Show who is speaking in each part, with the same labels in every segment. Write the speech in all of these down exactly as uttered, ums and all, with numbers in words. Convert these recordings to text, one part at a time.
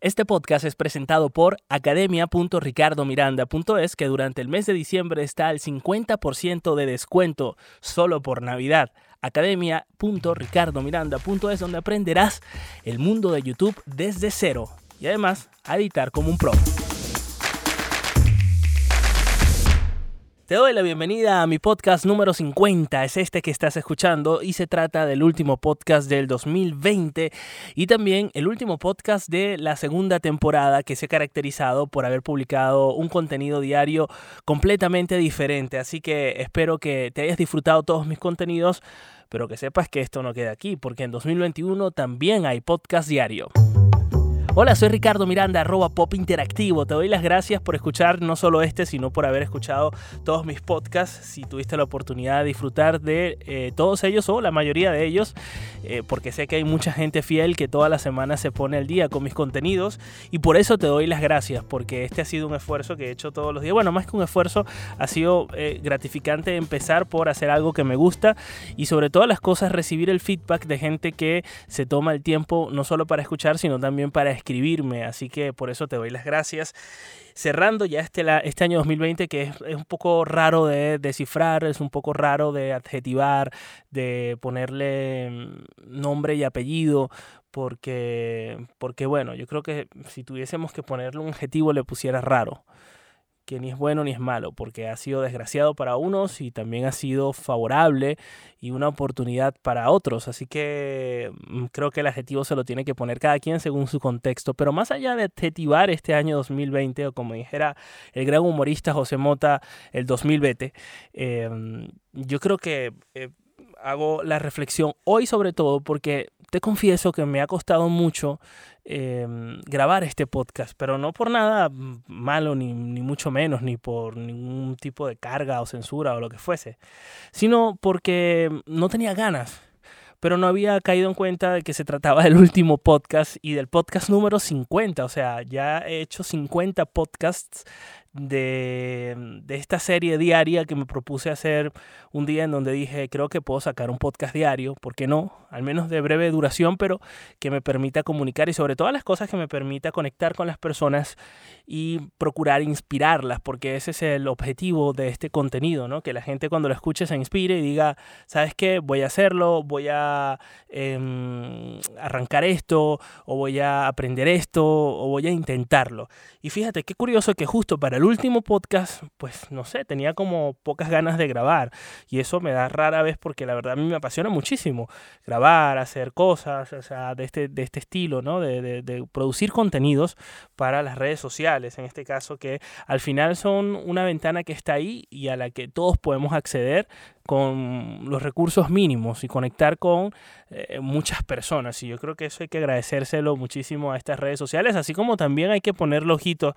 Speaker 1: Este podcast es presentado por academia punto ricardo miranda punto es, que durante el mes de diciembre está al cincuenta por ciento de descuento solo por Navidad. academia punto ricardo miranda punto es, donde aprenderás el mundo de YouTube desde cero y además a editar como un pro. Te doy la bienvenida a mi podcast número cincuenta, es este que estás escuchando y se trata del último podcast del dos mil veinte y también el último podcast de la segunda temporada, que se ha caracterizado por haber publicado un contenido diario completamente diferente. Así que espero que te hayas disfrutado todos mis contenidos, pero que sepas que esto no queda aquí, porque en dos mil veintiuno también hay podcast diario. Hola, soy Ricardo Miranda, arroba Pop Interactivo. Te doy las gracias por escuchar no solo este, sino por haber escuchado todos mis podcasts. Si tuviste la oportunidad de disfrutar de eh, todos ellos o la mayoría de ellos, eh, porque sé que hay mucha gente fiel que toda la semana se pone al día con mis contenidos, y por eso te doy las gracias, porque este ha sido un esfuerzo que he hecho todos los días. Bueno, más que un esfuerzo, ha sido eh, gratificante empezar por hacer algo que me gusta y sobre todas las cosas recibir el feedback de gente que se toma el tiempo no solo para escuchar, sino también para escribirme, así que por eso te doy las gracias. Cerrando ya este, la, este año dos mil veinte, que es, es un poco raro de descifrar, es un poco raro de adjetivar, de ponerle nombre y apellido, porque, porque bueno, yo creo que si tuviésemos que ponerle un adjetivo le pusiera raro, que ni es bueno ni es malo, porque ha sido desgraciado para unos y también ha sido favorable y una oportunidad para otros. Así que creo que el adjetivo se lo tiene que poner cada quien según su contexto. Pero más allá de adjetivar este año dos mil veinte, o como dijera el gran humorista José Mota, el dos mil veinte, eh, yo creo que eh, hago la reflexión hoy sobre todo porque te confieso que me ha costado mucho eh, grabar este podcast, pero no por nada malo, ni, ni mucho menos, ni por ningún tipo de carga o censura o lo que fuese, sino porque no tenía ganas, pero no había caído en cuenta de que se trataba del último podcast y del podcast número cincuenta, o sea, ya he hecho cincuenta podcasts de, de esta serie diaria que me propuse hacer un día, en donde dije, creo que puedo sacar un podcast diario, ¿por qué no? Al menos de breve duración, pero que me permita comunicar y sobre todas las cosas que me permita conectar con las personas y procurar inspirarlas, porque ese es el objetivo de este contenido, ¿no? Que la gente cuando lo escuche se inspire y diga, ¿sabes qué? Voy a hacerlo, voy a eh, arrancar esto, o voy a aprender esto, o voy a intentarlo. Y fíjate, qué curioso que justo para el último podcast, pues no sé, tenía como pocas ganas de grabar, y eso me da rara vez porque la verdad a mí me apasiona muchísimo grabar, hacer cosas, o sea, de este, de este estilo, ¿no? De, de, de producir contenidos para las redes sociales, en este caso, que al final son una ventana que está ahí y a la que todos podemos acceder con los recursos mínimos y conectar con eh, muchas personas, y yo creo que eso hay que agradecérselo muchísimo a estas redes sociales, así como también hay que ponerle ojito,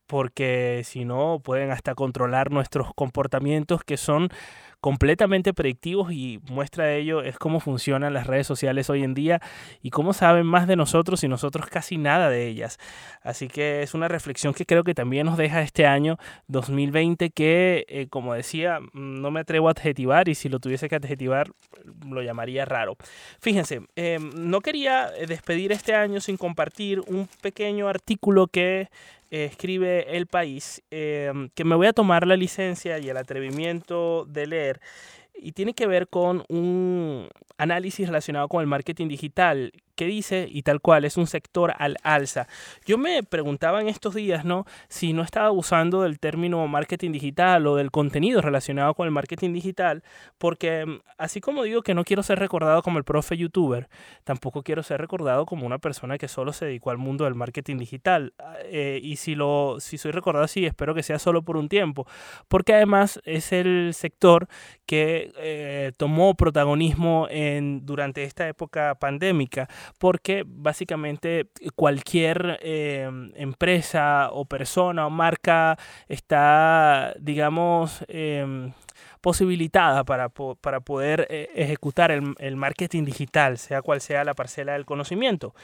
Speaker 1: porque si no pueden hasta controlar nuestros comportamientos, que son completamente predictivos, y muestra de ello es cómo funcionan las redes sociales hoy en día y cómo saben más de nosotros y nosotros casi nada de ellas. Así que es una reflexión que creo que también nos deja este año dos mil veinte, que eh, como decía, no me atrevo a adjetivar, y si lo tuviese que adjetivar lo llamaría raro. Fíjense, eh, no quería despedir este año sin compartir un pequeño artículo que Eh, escribe El País, eh, que me voy a tomar la licencia y el atrevimiento de leer, y tiene que ver con un análisis relacionado con el marketing digital, que dice, y tal cual, es un sector al alza. Yo me preguntaba en estos días, ¿no?, si no estaba abusando del término marketing digital o del contenido relacionado con el marketing digital, porque así como digo que no quiero ser recordado como el profe youtuber, tampoco quiero ser recordado como una persona que solo se dedicó al mundo del marketing digital. Eh, y si, lo, si soy recordado así, espero que sea solo por un tiempo, porque además es el sector que eh, tomó protagonismo en, durante esta época pandémica, porque básicamente cualquier eh, empresa o persona o marca está, digamos, eh, posibilitada para, para poder eh, ejecutar el, el marketing digital, sea cual sea la parcela del conocimiento.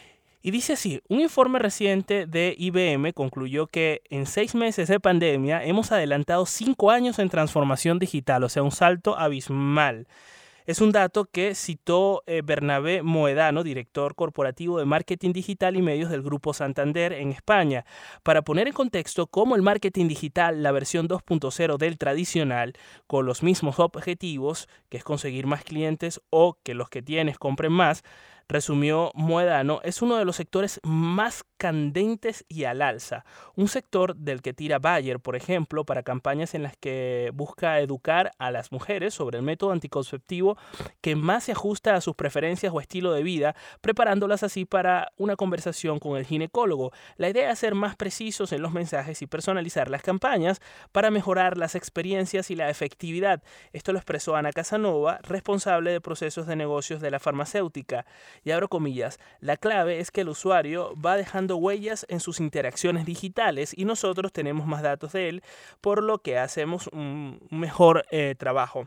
Speaker 1: Y dice así, un informe reciente de I B M concluyó que en seis meses de pandemia hemos adelantado cinco años en transformación digital, o sea, un salto abismal. Es un dato que citó eh, Bernabé Moedano, director corporativo de marketing digital y medios del Grupo Santander en España, para poner en contexto cómo el marketing digital, la versión dos punto cero del tradicional, con los mismos objetivos, que es conseguir más clientes o que los que tienes compren más, resumió Moedano, es uno de los sectores más candentes y al alza. Un sector del que tira Bayer, por ejemplo, para campañas en las que busca educar a las mujeres sobre el método anticonceptivo que más se ajusta a sus preferencias o estilo de vida, preparándolas así para una conversación con el ginecólogo. La idea es ser más precisos en los mensajes y personalizar las campañas para mejorar las experiencias y la efectividad. Esto lo expresó Ana Casanova, responsable de procesos de negocios de la farmacéutica. Y abro comillas, la clave es que el usuario va dejando huellas en sus interacciones digitales y nosotros tenemos más datos de él, por lo que hacemos un mejor eh, trabajo.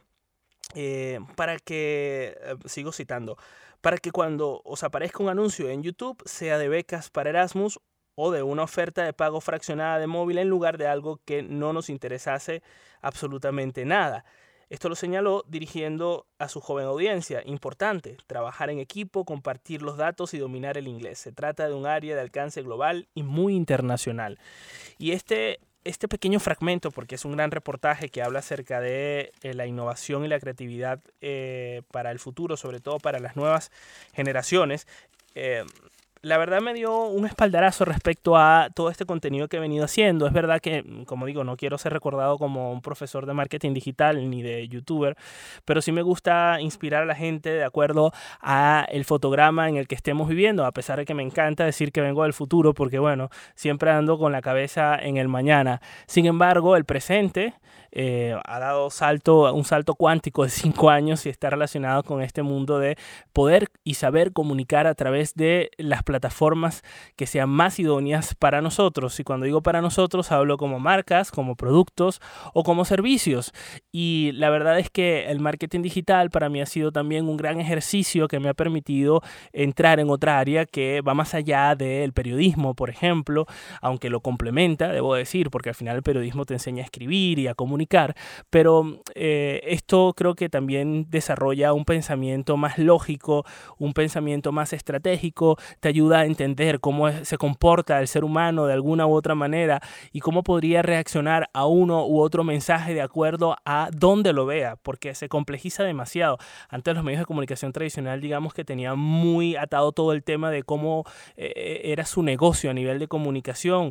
Speaker 1: Eh, para que, eh, sigo citando, para que cuando os aparezca un anuncio en YouTube, sea de becas para Erasmus o de una oferta de pago fraccionada de móvil en lugar de algo que no nos interesase absolutamente nada. Esto lo señaló dirigiendo a su joven audiencia. Importante, trabajar en equipo, compartir los datos y dominar el inglés. Se trata de un área de alcance global y muy internacional. Y este, este pequeño fragmento, porque es un gran reportaje que habla acerca de eh, la innovación y la creatividad eh, para el futuro, sobre todo para las nuevas generaciones, eh, la verdad me dio un espaldarazo respecto a todo este contenido que he venido haciendo. Es verdad que, como digo, no quiero ser recordado como un profesor de marketing digital ni de youtuber, pero sí me gusta inspirar a la gente de acuerdo a el fotograma en el que estemos viviendo, a pesar de que me encanta decir que vengo del futuro, porque bueno, siempre ando con la cabeza en el mañana. Sin embargo, el presente eh, ha dado salto, un salto cuántico de cinco años y está relacionado con este mundo de poder y saber comunicar a través de las plataformas plataformas que sean más idóneas para nosotros. Y cuando digo para nosotros, hablo como marcas, como productos o como servicios. Y la verdad es que el marketing digital para mí ha sido también un gran ejercicio que me ha permitido entrar en otra área que va más allá del periodismo, por ejemplo, aunque lo complementa, debo decir, porque al final el periodismo te enseña a escribir y a comunicar, pero eh, esto creo que también desarrolla un pensamiento más lógico, un pensamiento más estratégico, te ayuda a entender cómo se comporta el ser humano de alguna u otra manera y cómo podría reaccionar a uno u otro mensaje de acuerdo a dónde lo vea, porque se complejiza demasiado. Antes los medios de comunicación tradicional, digamos que tenían muy atado todo el tema de cómo eh, era su negocio a nivel de comunicación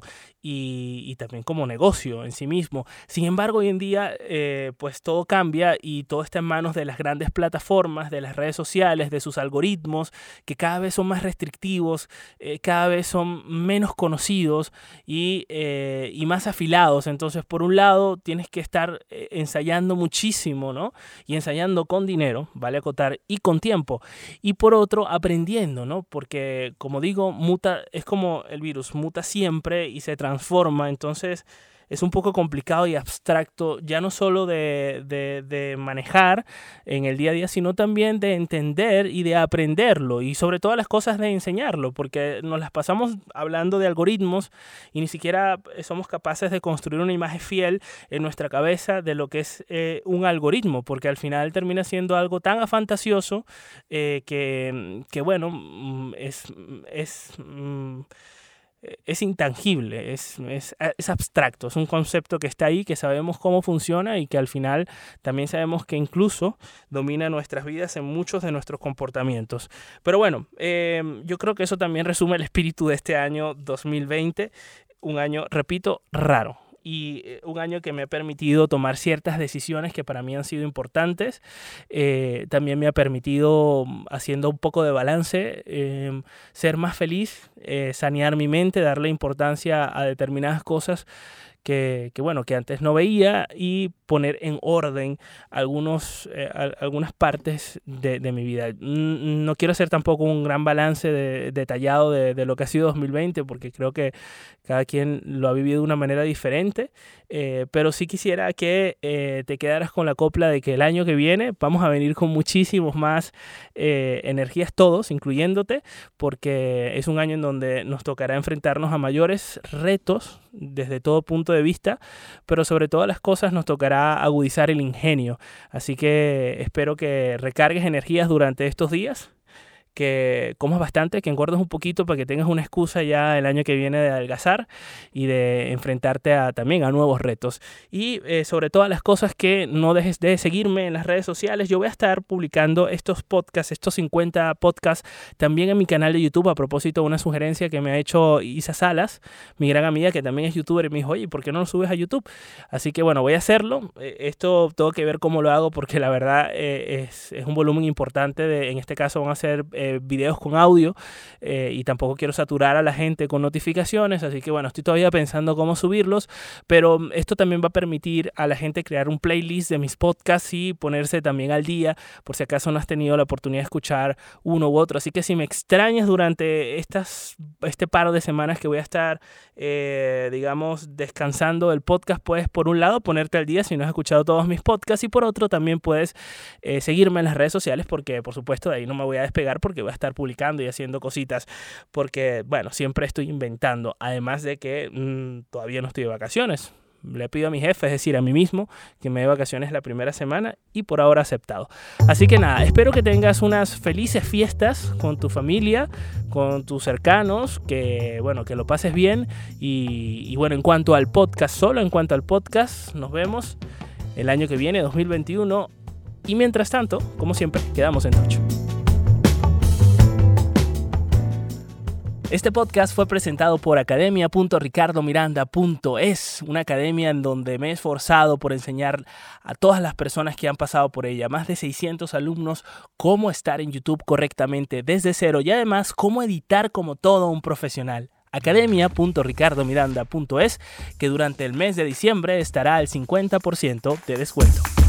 Speaker 1: y, y también como negocio en sí mismo. Sin embargo, hoy en día eh, pues todo cambia y todo está en manos de las grandes plataformas, de las redes sociales, de sus algoritmos, que cada vez son más restrictivos, eh, cada vez son menos conocidos y, eh, y más afilados. Entonces, por un lado, tienes que estar eh, ensayando muchísimo, ¿no? Y ensayando con dinero, vale acotar, y con tiempo. Y por otro, aprendiendo, ¿no? Porque, como digo, muta, es como el virus, muta siempre y se transforma. Entonces, es un poco complicado y abstracto, ya no solo de, de, de manejar en el día a día, sino también de entender y de aprenderlo y sobre todas las cosas de enseñarlo, porque nos las pasamos hablando de algoritmos y ni siquiera somos capaces de construir una imagen fiel en nuestra cabeza de lo que es eh, un algoritmo, porque al final termina siendo algo tan fantasioso eh, que, que, bueno, es... es mm, es intangible, es, es, es abstracto, es un concepto que está ahí, que sabemos cómo funciona y que al final también sabemos que incluso domina nuestras vidas en muchos de nuestros comportamientos. Pero bueno, eh, yo creo que eso también resume el espíritu de este año dos mil veinte, un año, repito, raro. Y un año que me ha permitido tomar ciertas decisiones que para mí han sido importantes. Eh, también me ha permitido, haciendo un poco de balance, eh, ser más feliz, eh, sanear mi mente, darle importancia a determinadas cosas que, que, bueno, que antes no veía y poner en orden algunos, eh, algunas partes de, de mi vida. No quiero hacer tampoco un gran balance de, detallado de, de lo que ha sido dos mil veinte, porque creo que cada quien lo ha vivido de una manera diferente, eh, pero sí quisiera que eh, te quedaras con la copla de que el año que viene vamos a venir con muchísimos más eh, energías todos, incluyéndote, porque es un año en donde nos tocará enfrentarnos a mayores retos desde todo punto de vista, pero sobre todas las cosas nos tocará agudizar el ingenio. Así que espero que recargues energías durante estos días, que comas bastante, que engordes un poquito para que tengas una excusa ya el año que viene de adelgazar y de enfrentarte a, también a nuevos retos. Y eh, sobre todas las cosas, que no dejes de seguirme en las redes sociales. Yo voy a estar publicando estos podcasts, estos cincuenta podcasts, también en mi canal de YouTube, a propósito de una sugerencia que me ha hecho Isa Salas, mi gran amiga que también es youtuber, y me dijo, oye, ¿por qué no lo subes a YouTube? Así que bueno, voy a hacerlo. Eh, esto tengo que ver cómo lo hago, porque la verdad eh, es, es un volumen importante. De, en este caso van a ser eh, Eh, videos con audio eh, y tampoco quiero saturar a la gente con notificaciones, así que bueno, estoy todavía pensando cómo subirlos, pero esto también va a permitir a la gente crear un playlist de mis podcasts y ponerse también al día, por si acaso no has tenido la oportunidad de escuchar uno u otro. Así que si me extrañas durante estas, este paro de semanas que voy a estar eh, digamos descansando el podcast, puedes por un lado ponerte al día si no has escuchado todos mis podcasts, y por otro también puedes eh, seguirme en las redes sociales, porque por supuesto de ahí no me voy a despegar, porque voy a estar publicando y haciendo cositas, porque bueno, siempre estoy inventando, además de que mmm, todavía no estoy de vacaciones. Le pido a mi jefe, es decir, a mí mismo, que me dé vacaciones la primera semana, y por ahora aceptado. Así que nada, espero que tengas unas felices fiestas con tu familia, con tus cercanos, que bueno, que lo pases bien. Y, y bueno, en cuanto al podcast, solo en cuanto al podcast, nos vemos el año que viene, dos mil veintiuno. Y mientras tanto, como siempre, quedamos en touch. Este podcast fue presentado por academia punto ricardo miranda punto es, una academia en donde me he esforzado por enseñar a todas las personas que han pasado por ella, más de seiscientos alumnos, cómo estar en YouTube correctamente desde cero, y además cómo editar como todo un profesional. academia punto ricardo miranda punto es, que durante el mes de diciembre estará al cincuenta por ciento de descuento.